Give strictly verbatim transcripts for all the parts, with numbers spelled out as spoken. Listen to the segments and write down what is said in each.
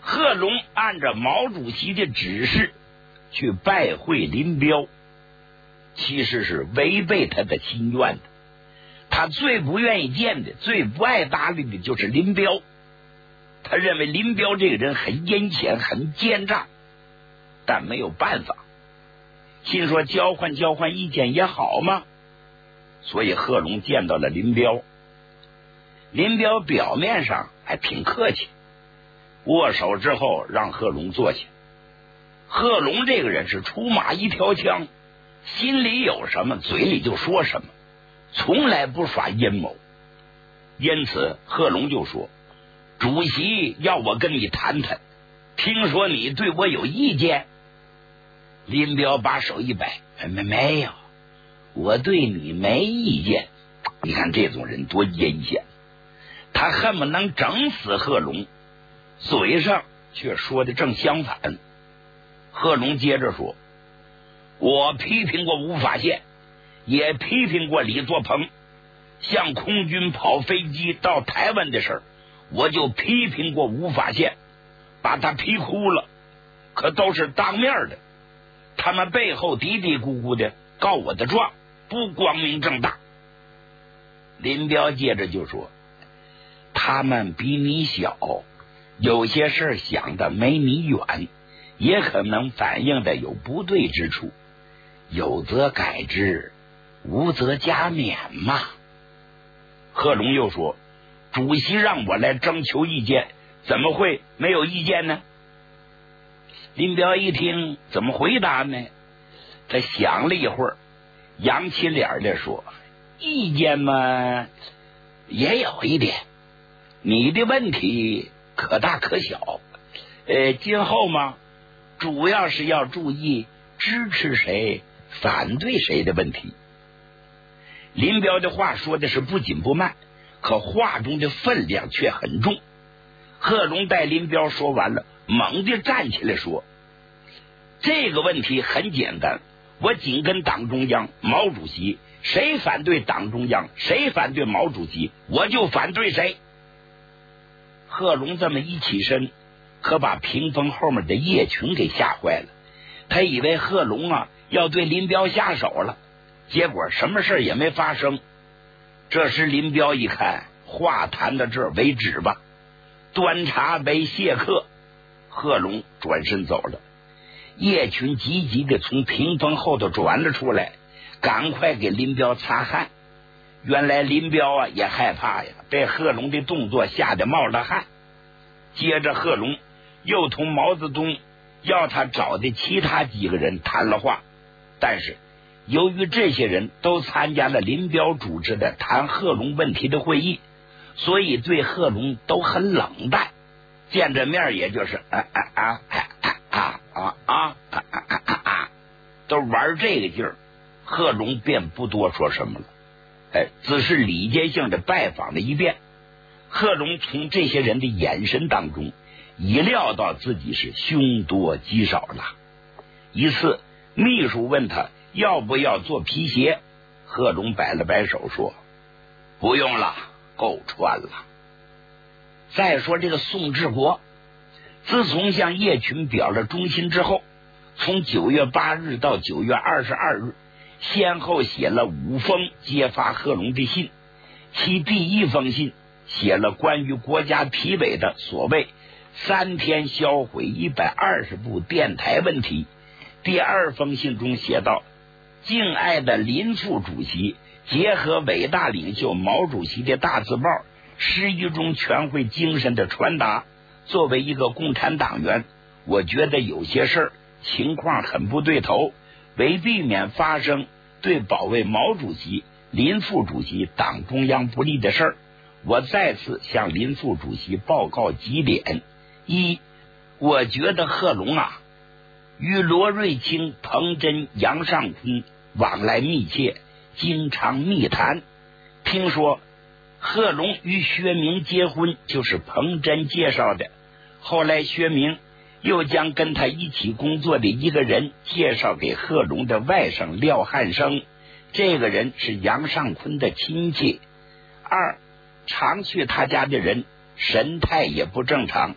贺龙按照毛主席的指示去拜会林彪，其实是违背他的心愿的。他最不愿意见的、最不爱搭理的就是林彪。他认为林彪这个人很阴险、很奸诈，但没有办法，心说交换交换意见也好嘛。所以贺龙见到了林彪，林彪表面上还挺客气，握手之后让贺龙坐下。贺龙这个人是出马一条枪，心里有什么嘴里就说什么，从来不耍阴谋。因此贺龙就说，主席要我跟你谈谈，听说你对我有意见。林彪把手一摆，没没有，我对你没意见。你看这种人多阴险，他恨不能整死贺龙，嘴上却说的正相反。贺龙接着说，我批评过吴法宪，也批评过李作鹏，向空军跑飞机到台湾的事儿，我就批评过吴法宪，把他批哭了，可都是当面的，他们背后嘀嘀咕咕的告我的状，不光明正大。林彪接着就说，他们比你小，有些事想的没你远，也可能反映的有不对之处，有则改之，无则加勉嘛。贺龙又说，主席让我来征求意见，怎么会没有意见呢？林彪一听怎么回答呢？他想了一会儿，扬起脸来说，意见嘛也有一点，你的问题可大可小，呃，今后嘛主要是要注意支持谁反对谁的问题。林彪的话说的是不紧不慢，可话中的分量却很重。贺龙待林彪说完了，猛地站起来说，这个问题很简单，我紧跟党中央毛主席，谁反对党中央，谁反对毛主席，我就反对谁。贺龙这么一起身，可把屏风后面的叶群给吓坏了。他以为贺龙啊要对林彪下手了，结果什么事也没发生。这时林彪一看，话谈到这儿为止吧，端茶杯谢客，贺龙转身走了。叶群急急的从屏风后头转了出来，赶快给林彪擦汗。原来林彪啊也害怕呀，被贺龙的动作吓得冒了汗。接着贺龙又同毛泽东要他找的其他几个人谈了话，但是由于这些人都参加了林彪主持的谈贺龙问题的会议，所以对贺龙都很冷淡，见着面也就是啊啊啊啊啊啊啊啊啊啊，都玩这个劲儿。贺龙便不多说什么了，哎，只是礼节性的拜访了一遍。贺龙从这些人的眼神当中已料到自己是凶多吉少了。一次秘书问他要不要做皮鞋，贺龙摆了摆手说，不用了，够穿了。再说这个宋治国，自从向叶群表了忠心之后，从九月八日到九月二十二日，先后写了五封揭发贺龙的信。其第一封信写了关于国家体委的所谓三天销毁一百二十部电台问题。第二封信中写道，敬爱的林副主席，结合伟大领袖毛主席的大字报，十一中全会精神的传达，作为一个共产党员，我觉得有些事儿情况很不对头，为避免发生对保卫毛主席、林副主席、党中央不利的事儿，我再次向林副主席报告几点。一，我觉得贺龙啊与罗瑞卿、彭真、杨尚昆往来密切，经常密谈。听说贺龙与薛明结婚就是彭真介绍的，后来薛明又将跟他一起工作的一个人介绍给贺龙的外甥廖汉生，这个人是杨尚昆的亲戚。二，常去他家的人神态也不正常，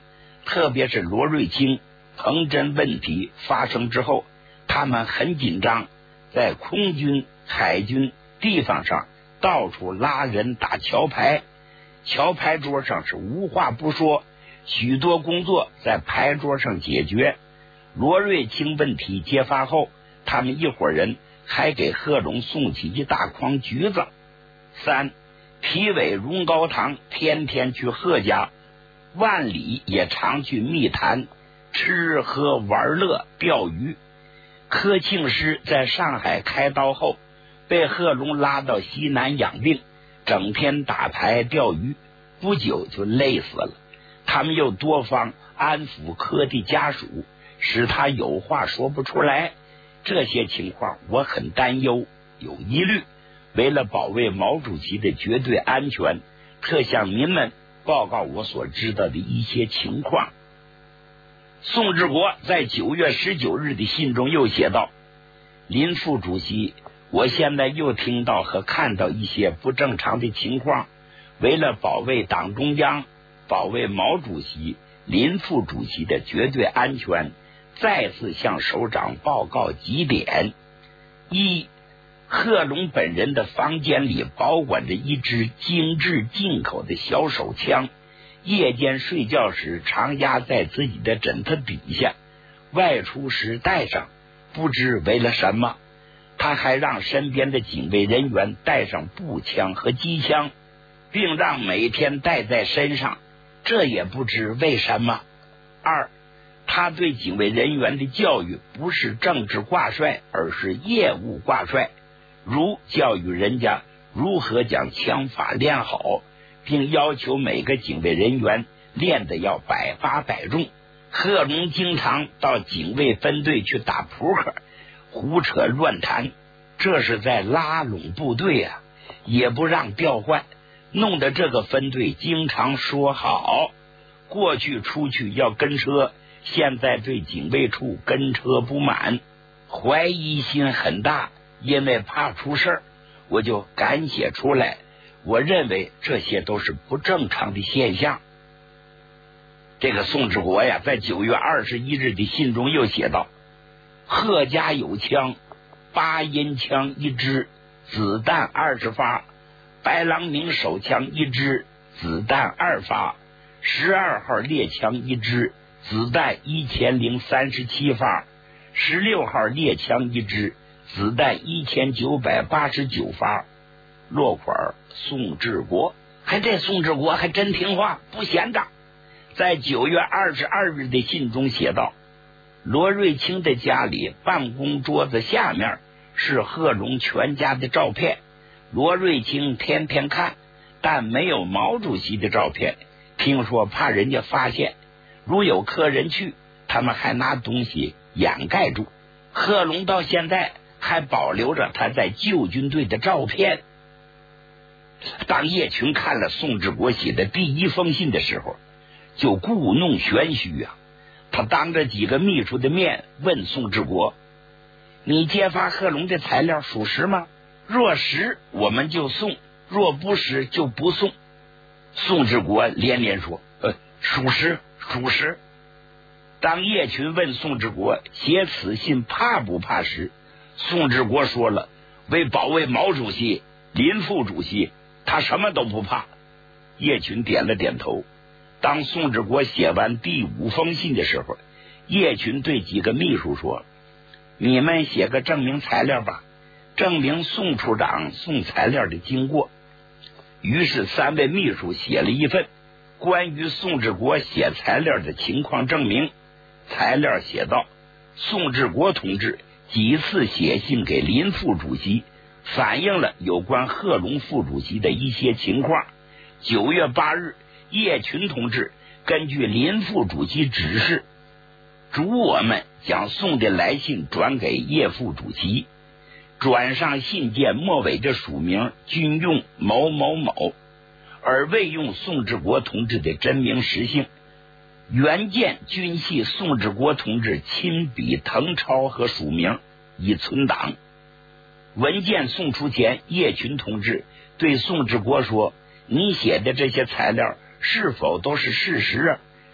特别是罗瑞卿彭真问题发生之后，他们很紧张，在空军、海军、地方上到处拉人打桥牌，桥牌桌上是无话不说，许多工作在牌桌上解决。罗瑞卿问题揭发后，他们一伙人还给贺龙送去一大筐橘子。三，体委荣高堂天天去贺家，万里也常去密谈，吃喝玩乐钓鱼。柯庆施在上海开刀后，被贺龙拉到西南养病，整天打牌钓鱼，不久就累死了。他们又多方安抚柯的家属，使他有话说不出来。这些情况我很担忧，有疑虑。为了保卫毛主席的绝对安全，特向您们报告我所知道的一些情况。宋治国在九月十九日的信中又写道：林副主席，我现在又听到和看到一些不正常的情况，为了保卫党中央，保卫毛主席、林副主席的绝对安全，再次向首长报告几点。一，贺龙本人的房间里保管着一支精致进口的小手枪，夜间睡觉时常压在自己的枕头底下，外出时带上，不知为了什么。他还让身边的警卫人员带上步枪和机枪，并让每天带在身上，这也不知为什么。二，他对警卫人员的教育不是政治挂帅，而是业务挂帅，如教育人家如何将枪法练好，并要求每个警卫人员练得要百发百中。贺龙经常到警卫分队去打扑克，胡扯乱谈，这是在拉拢部队啊，也不让调换，弄得这个分队经常说好，过去出去要跟车，现在对警卫处跟车不满，怀疑心很大，因为怕出事，我就敢写出来。我认为这些都是不正常的现象。这个宋治国呀，在九月二十一日的信中又写道：贺家有枪，八音枪一支，子弹二十发；白狼明手枪一支，子弹二发；十二号猎枪一支，子弹一千零三十七发；十六号猎枪一支，子弹一千九百八十九发。落款宋治国。还这宋治国还真听话，不闲着。在九月二十二日的信中写道：罗瑞卿的家里办公桌子下面是贺龙全家的照片，罗瑞卿天天看，但没有毛主席的照片，听说怕人家发现，如有客人去，他们还拿东西掩盖住。贺龙到现在还保留着他在旧军队的照片。当叶群看了宋治国写的第一封信的时候，就故弄玄虚啊！他当着几个秘书的面问宋治国：你揭发贺龙的材料属实吗？若实我们就送，若不实就不送。宋治国连连说：呃，属实属实。当叶群问宋治国写此信怕不怕时，宋治国说了：为保卫毛主席、林副主席，他什么都不怕。叶群点了点头。当宋治国写完第五封信的时候，叶群对几个秘书说：你们写个证明材料吧，证明宋处长送材料的经过。于是三位秘书写了一份关于宋治国写材料的情况证明。材料写道：宋治国同志几次写信给林副主席，反映了有关贺龙副主席的一些情况。九月八日，叶群同志根据林副主席指示，嘱我们将宋的来信转给叶副主席，转上信件末尾的署名均用某某某，而未用宋治国同志的真名实姓。原件均系宋治国同志亲笔誊抄和署名，以存档。文件送出前，叶群同志对宋治国说：你写的这些材料是否都是事实啊？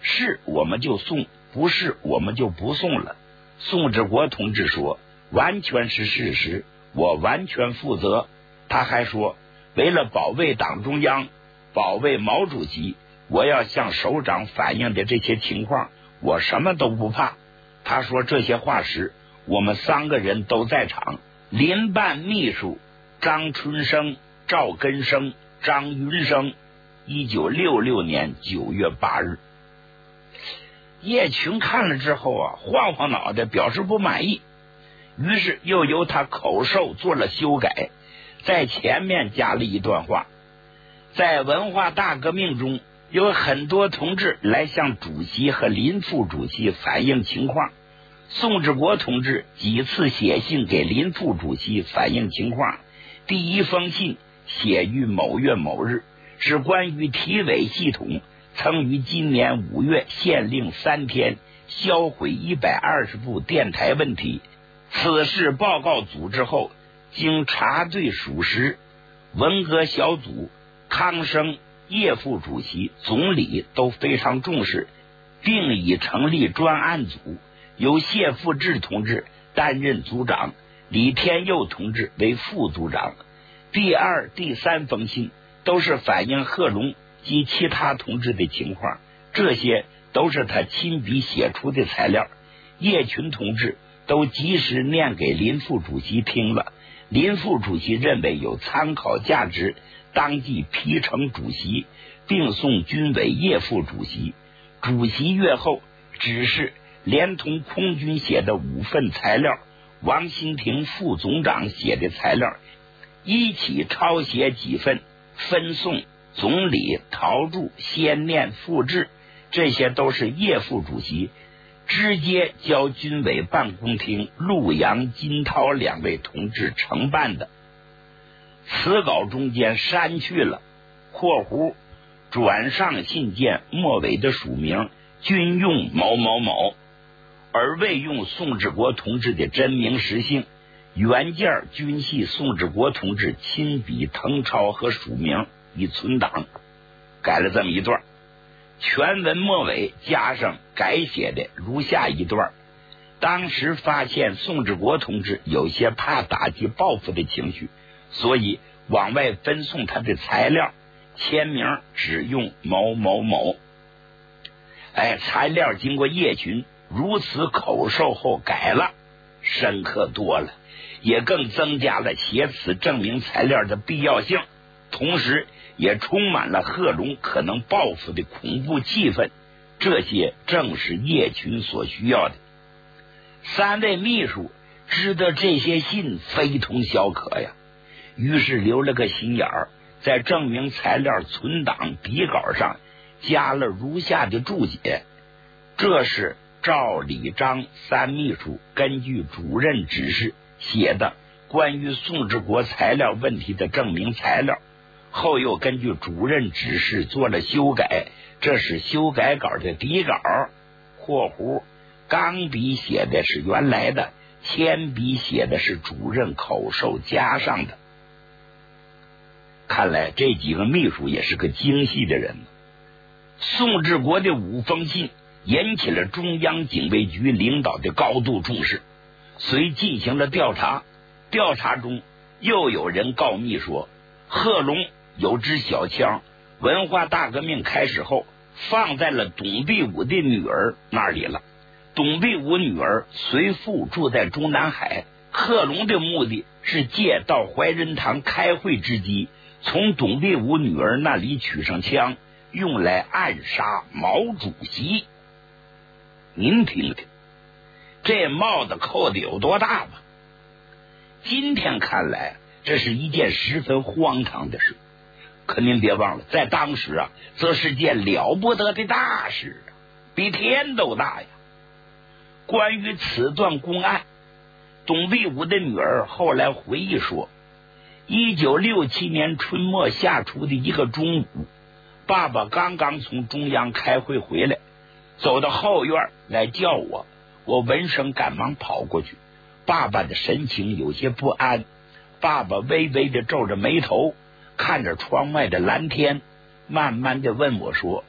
是我们就送，不是我们就不送了。宋志国同志说，完全是事实，我完全负责。他还说，为了保卫党中央，保卫毛主席，我要向首长反映的这些情况，我什么都不怕。他说这些话时，我们三个人都在场，林办秘书张春生、赵根生、张云生。一九六六年九月八日，叶群看了之后啊，晃晃脑袋表示不满意，于是又由他口授做了修改，在前面加了一段话。在文化大革命中，有很多同志来向主席和林副主席反映情况。宋志国同志几次写信给林副主席反映情况，第一封信写于某月某日，是关于体委系统曾于今年五月限令三天销毁一百二十部电台问题。此事报告组织后，经查对属实，文革小组、康生、叶副主席、总理都非常重视，并已成立专案组，由谢富治同志担任组长，李天佑同志为副组长。第二、第三封信都是反映贺龙及其他同志的情况，这些都是他亲笔写出的材料。叶群同志都及时念给林副主席听了，林副主席认为有参考价值，当即批呈主席，并送军委叶副主席。主席阅后指示连同空军写的五份材料，王新平副总长写的材料一起抄写几份，分送总理陶铸先念复制，这些都是叶副主席直接交军委办公厅陆阳、金涛两位同志承办的。此稿中间删去了括弧转上信件末尾的署名均用某某某，而未用宋志国同志的真名实姓。原件均系宋志国同志亲笔誊抄和署名，已存档。改了这么一段，全文末尾加上改写的如下一段。当时发现宋志国同志有些怕打击报复的情绪，所以往外分送他的材料，签名只用某某某。哎，材料经过叶群如此口授后改了，深刻多了，也更增加了写此证明材料的必要性，同时也充满了贺龙可能报复的恐怖气氛，这些正是叶群所需要的。三位秘书知道这些信非同小可呀，于是留了个心眼儿，在证明材料存档底稿上加了如下的注解：这是赵、李、张三秘书根据主任指示写的关于宋志国材料问题的证明材料，后又根据主任指示做了修改，这是修改稿的底稿（括弧钢笔写的是原来的，铅笔写的是主任口授加上的）。看来这几个秘书也是个精细的人。宋志国的五封信引起了中央警卫局领导的高度重视，遂进行了调查。调查中又有人告密说，贺龙有支小枪，文化大革命开始后放在了董必武的女儿那里了。董必武女儿随父住在中南海，贺龙的目的是借到怀仁堂开会之机，从董必武女儿那里取上枪，用来暗杀毛主席。您听听，这帽子扣的有多大吧？今天看来，这是一件十分荒唐的事，可您别忘了，在当时啊，这是件了不得的大事啊，比天都大呀。关于此段公案，董必武的女儿后来回忆说，一九六七年春末夏初的一个中午，爸爸刚刚从中央开会回来，走到后院来叫我，我闻声赶忙跑过去。爸爸的神情有些不安，爸爸微微的皱着眉头，看着窗外的蓝天，慢慢的问我说，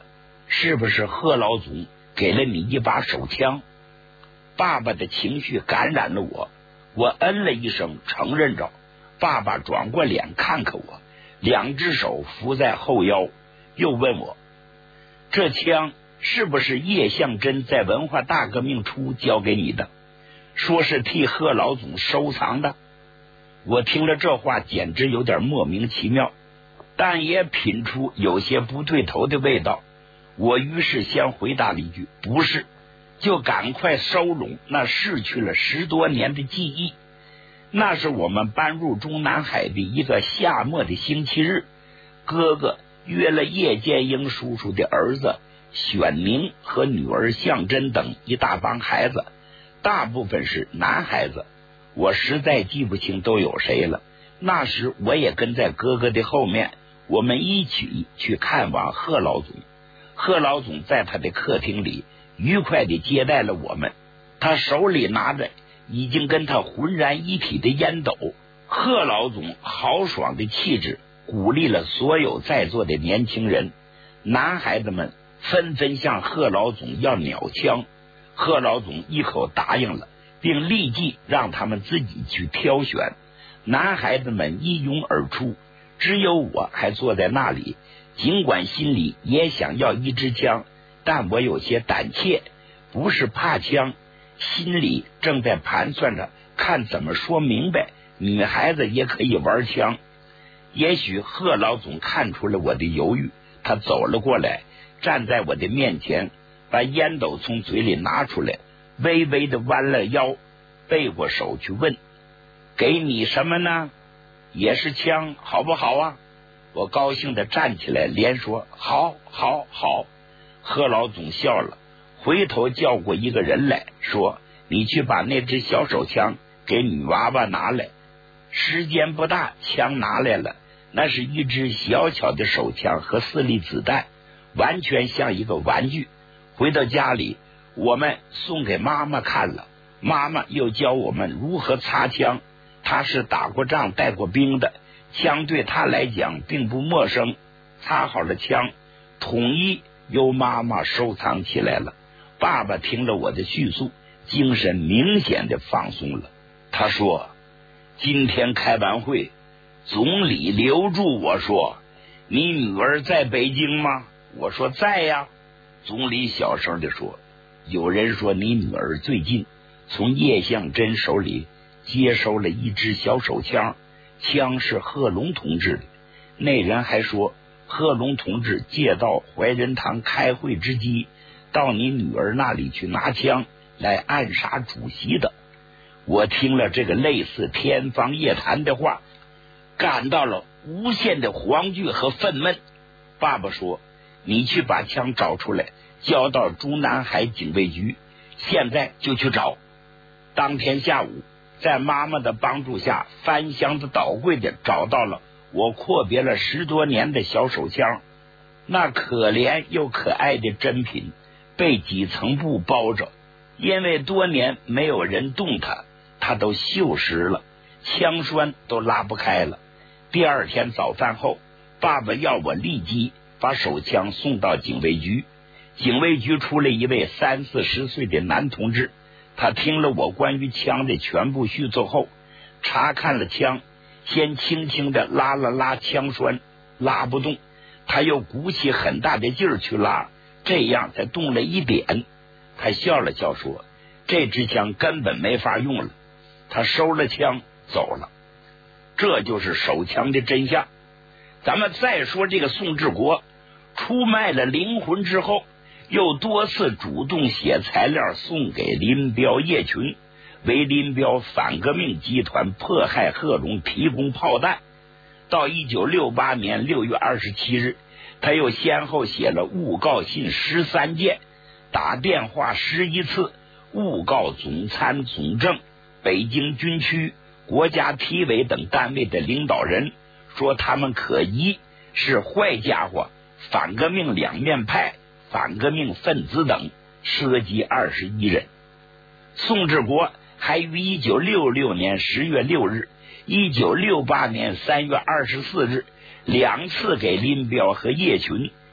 是不是贺老总给了你一把手枪？爸爸的情绪感染了我，我嗯了一声承认着。爸爸转过脸看看我，两只手扶在后腰，又问我，这枪是不是叶向真在文化大革命初交给你的，说是替贺老总收藏的？我听了这话简直有点莫名其妙，但也品出有些不对头的味道。我于是先回答了一句不是，就赶快收拢那逝去了十多年的记忆。那是我们搬入中南海的一个夏末的星期日，哥哥约了叶剑英叔叔的儿子选宁和女儿向真等一大帮孩子，大部分是男孩子，我实在记不清都有谁了。那时我也跟在哥哥的后面，我们一起去看望贺老总。贺老总在他的客厅里愉快地接待了我们，他手里拿着已经跟他浑然一体的烟斗。贺老总豪爽的气质鼓励了所有在座的年轻人，男孩子们纷纷向贺老总要鸟枪，贺老总一口答应了，并立即让他们自己去挑选。男孩子们一拥而出，只有我还坐在那里，尽管心里也想要一支枪，但我有些胆怯，不是怕枪，心里正在盘算着看怎么说明白女孩子也可以玩枪。也许贺老总看出了我的犹豫，他走了过来，站在我的面前，把烟斗从嘴里拿出来，微微的弯了腰，背过手去问，给你什么呢？也是枪好不好啊？我高兴的站起来连说好好好。贺老总笑了，回头叫过一个人来说，你去把那只小手枪给女娃娃拿来。时间不大，枪拿来了，那是一支小巧的手枪和四粒子弹，完全像一个玩具。回到家里，我们送给妈妈看了，妈妈又教我们如何擦枪，她是打过仗带过兵的，枪对她来讲并不陌生。擦好了枪，统一由妈妈收藏起来了。爸爸听了我的叙述，精神明显的放松了。他说，今天开完会，总理留住我说，你女儿在北京吗？我说在呀。总理小声的说，有人说你女儿最近从叶向真手里接收了一支小手枪，枪是贺龙同志的。那人还说，贺龙同志借到怀仁堂开会之机，到你女儿那里去拿枪来暗杀主席的。我听了这个类似天方夜谭的话，感到了无限的惶惧和愤懑。爸爸说，你去把枪找出来，交到中南海警卫局，现在就去找。当天下午，在妈妈的帮助下，翻箱子倒柜的找到了我阔别了十多年的小手枪。那可怜又可爱的珍品被几层布包着，因为多年没有人动它，它都锈蚀了，枪栓都拉不开了。第二天早饭后，爸爸要我立即把手枪送到警卫局。警卫局出了一位三四十岁的男同志，他听了我关于枪的全部叙述后，查看了枪，先轻轻的拉了拉枪栓，拉不动，他又鼓起很大的劲儿去拉，这样才动了一点。他笑了笑说，这支枪根本没法用了。他收了枪走了。这就是手枪的真相。咱们再说这个宋志国，出卖了灵魂之后，又多次主动写材料送给林彪、叶群，为林彪反革命集团迫害贺龙提供炮弹。到一九六八年六月二十七日，他又先后写了诬告信十三件，打电话十一次，诬告总参总政、北京军区、国家体委等单位的领导人，说他们可疑是坏家伙、反革命两面派、反革命分子等，涉及二十一人。宋志国还于一九六六年十月六日、一九六八年三月二十四日两次给林彪和叶群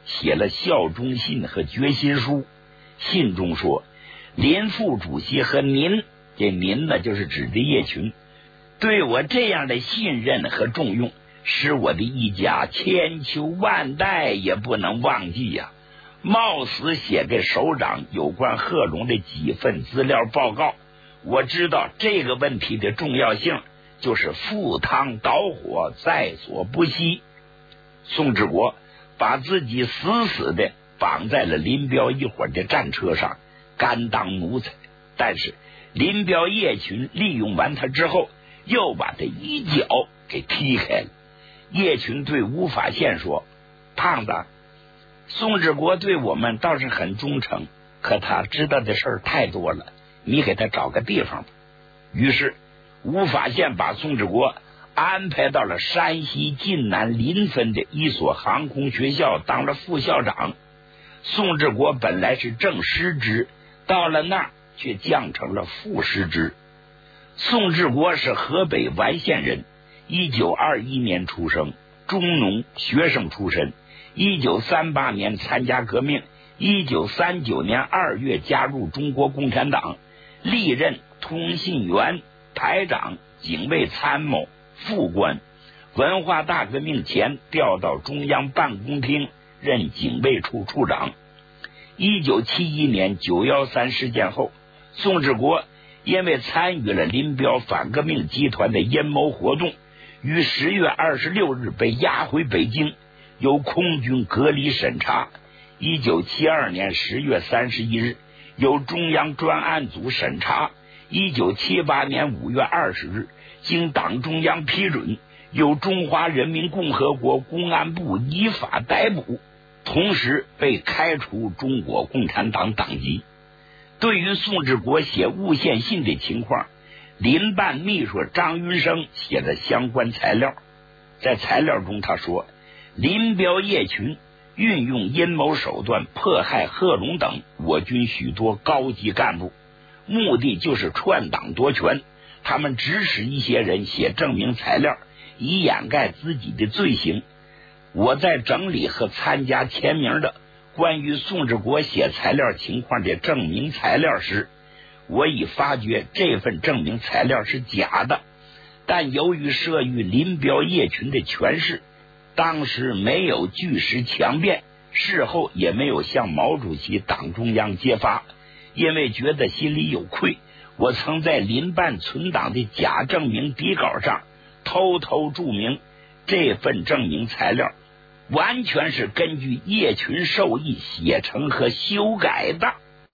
写了效忠信和决心书。信中说，林副主席和您，这您呢就是指的叶群，对我这样的信任和重用，使我的一家千秋万代也不能忘记呀、啊。冒死写给首长有关贺龙的几份资料报告，我知道这个问题的重要性，就是赴汤蹈火，在所不惜。宋志国把自己死死的绑在了林彪一伙的战车上，甘当奴才。但是林彪叶群利用完他之后，又把他一脚给踢开了。叶群对吴法宪说，胖子，宋志国对我们倒是很忠诚，可他知道的事儿太多了，你给他找个地方吧。于是吴法宪把宋志国安排到了山西晋南临汾的一所航空学校当了副校长。宋志国本来是正师职，到了那儿却降成了副师职。宋志国是河北完县人，一九二一年出生，中农学生出身。一九三八年参加革命，一九三九年二月加入中国共产党，历任通信员、排长、警卫参谋、副官。文化大革命前调到中央办公厅任警卫处处长。一九七一年九一三事件后，宋志国因为参与了林彪反革命集团的阴谋活动，于十月二十六日被押回北京，由空军隔离审查。一九七二年十月三十一日，由中央专案组审查。一九七八年五月二十日，经党中央批准，由中华人民共和国公安部依法逮捕，同时被开除中国共产党党籍。对于宋志国写诬陷信的情况，林办秘书张云生写了相关材料。在材料中他说，林彪叶群运用阴谋手段迫害贺龙等我军许多高级干部，目的就是篡党夺权。他们指使一些人写证明材料，以掩盖自己的罪行。我在整理和参加签名的关于宋志国写材料情况的证明材料时，我已发觉这份证明材料是假的，但由于慑于林彪叶群的权势，当时没有据实强辩，事后也没有向毛主席党中央揭发。因为觉得心里有愧，我曾在林办存档的假证明底稿上偷偷注明，这份证明材料完全是根据叶群授意写成和修改的。